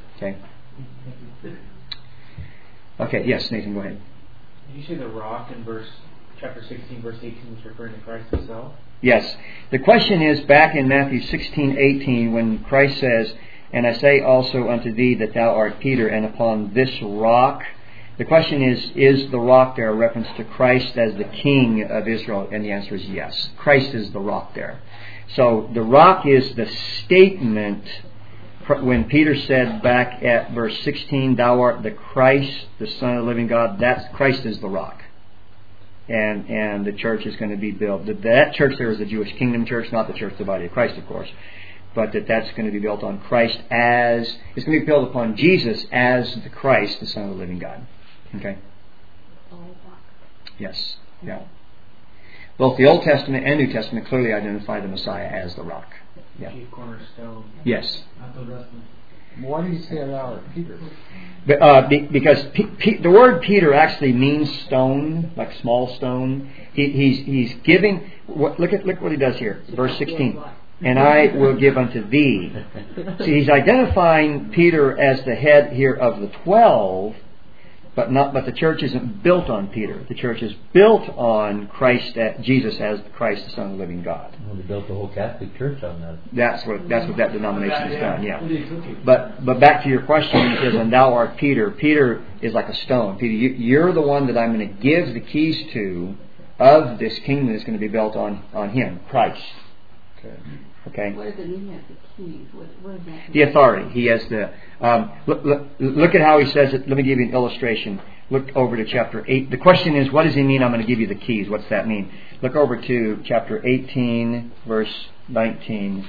Okay, yes, Nathan, go ahead. Did you say the rock in chapter 16, verse 18 was referring to Christ Himself? Yes. The question is back in Matthew 16:18 when Christ says, and I say also unto thee that thou art Peter, and upon this rock. The question is the rock there a reference to Christ as the King of Israel? And the answer is yes. Christ is the rock there. So the rock is the statement when Peter said back at verse 16, thou art the Christ, the Son of the living God, Christ is the rock. And the church is going to be built. That church there is the Jewish Kingdom Church, not the Church of the Body of Christ, of course. But that's going to be built on Christ it's going to be built upon Jesus as the Christ, the Son of the living God. Okay? Yes. Yeah. Both the Old Testament and New Testament clearly identify the Messiah as the rock. Yeah. Chief cornerstone. Yes. Not the rest of Why do you say about Peter? Because the word Peter actually means stone, like small stone. He's giving. Look what he does here, verse 16. And I will give unto thee. See, he's identifying Peter as the head here of the 12, but the church isn't built on Peter. The church is built on Jesus as Christ, the Son of the living God. Well, they built the whole Catholic Church on that. That's what that denomination has done. Yeah. But back to your question, it says, "And thou art Peter." Peter is like a stone. Peter, you're the one that I'm going to give the keys to of this kingdom that's going to be built on him, Christ. Okay. What does it mean he has the keys? What does that mean? The authority. He has the. Look at how he says it. Let me give you an illustration. Look over to chapter 8. The question is, what does he mean? I'm going to give you the keys. What's that mean? Look over to chapter 18, verse 19.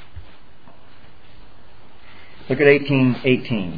Look at 18:18.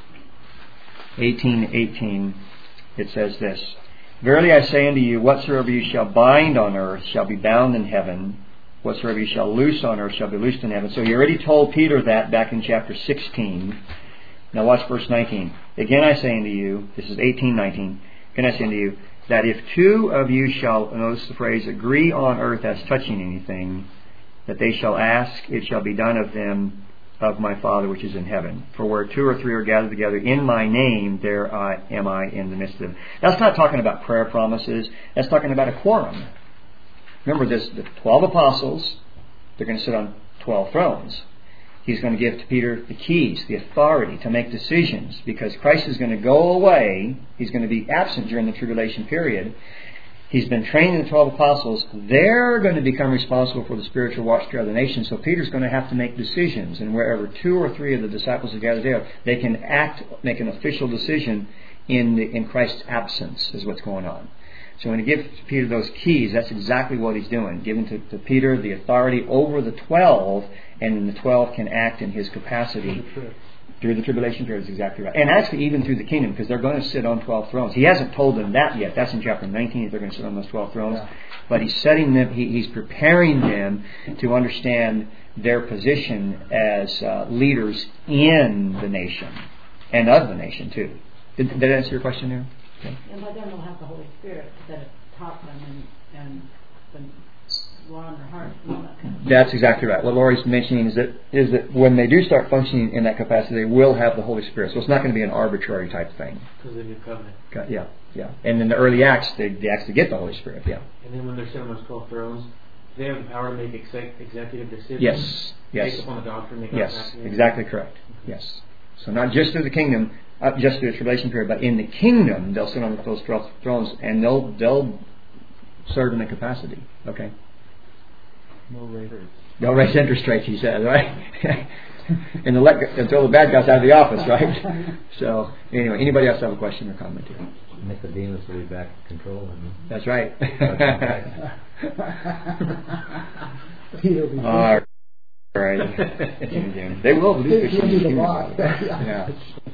18:18. It says this: "Verily I say unto you, whatsoever you shall bind on earth shall be bound in heaven. Whatsoever you shall loose on earth shall be loosed in heaven." So he already told Peter that back in chapter 16. Now watch verse 19. "Again I say unto you," this is 18:19. "Again I say unto you, that if two of you shall," notice the phrase, "agree on earth as touching anything, that they shall ask, it shall be done of them of my Father which is in heaven. For where two or three are gathered together in my name, there am I in the midst of them." That's not talking about prayer promises. That's talking about a quorum. Remember this, the 12 apostles, they're going to sit on 12 thrones. He's going to give to Peter the keys, the authority to make decisions, because Christ is going to go away. He's going to be absent during the tribulation period. He's been training the 12 apostles. They're going to become responsible for the spiritual watch throughout the nation. So Peter's going to have to make decisions. And wherever two or three of the disciples are gathered there, they can make an official decision in Christ's absence, is what's going on. So when he gives Peter those keys, that's exactly what he's doing. Giving to Peter the authority over the 12, and then the 12 can act in his capacity through the tribulation period. Is exactly right. And actually even through the kingdom, because they're going to sit on 12 thrones. He hasn't told them that yet. That's in chapter 19, that they're going to sit on those 12 thrones. Yeah. But he's setting them, he's preparing them to understand their position as leaders in the nation, and of the nation too. Did that answer your question there? Okay. And by then they'll have the Holy Spirit that taught them and law on their hearts and all that kind of stuff. That's exactly right. What Laurie's mentioning is that when they do start functioning in that capacity, they will have the Holy Spirit. So it's not going to be an arbitrary type thing. Because of the new covenant. Yeah. And in the early Acts, they actually get the Holy Spirit. Yeah. And then when they're sitting on those 12 thrones, they have the power to make executive decisions. Yes. Based upon the doctrine. Yes. Exactly correct. Yes. So not just through the kingdom, just through the tribulation period, but in the kingdom, they'll sit on those 12 thrones, and they'll serve in the capacity. Okay. No raiders. They'll raise interest rates, he says, right? And until the bad guys out of the office, right? So anyway, anybody else have a question or comment here? Nicodemus will be back in control. That's right. All right. They will believe the law. Yeah.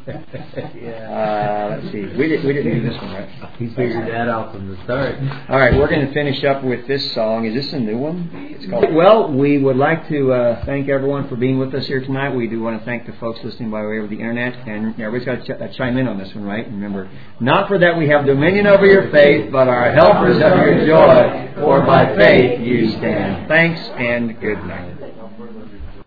Let's see. We didn't do this one, right? He figured that out from the start. All right, we're going to finish up with this song. Is this a new one? It's called. Well, we would like to thank everyone for being with us here tonight. We do want to thank the folks listening by way of the internet, and everybody's got to chime in on this one, right? Remember, not for that we have dominion over your faith, but our helpers of your joy. For by faith you stand. Thanks and good night.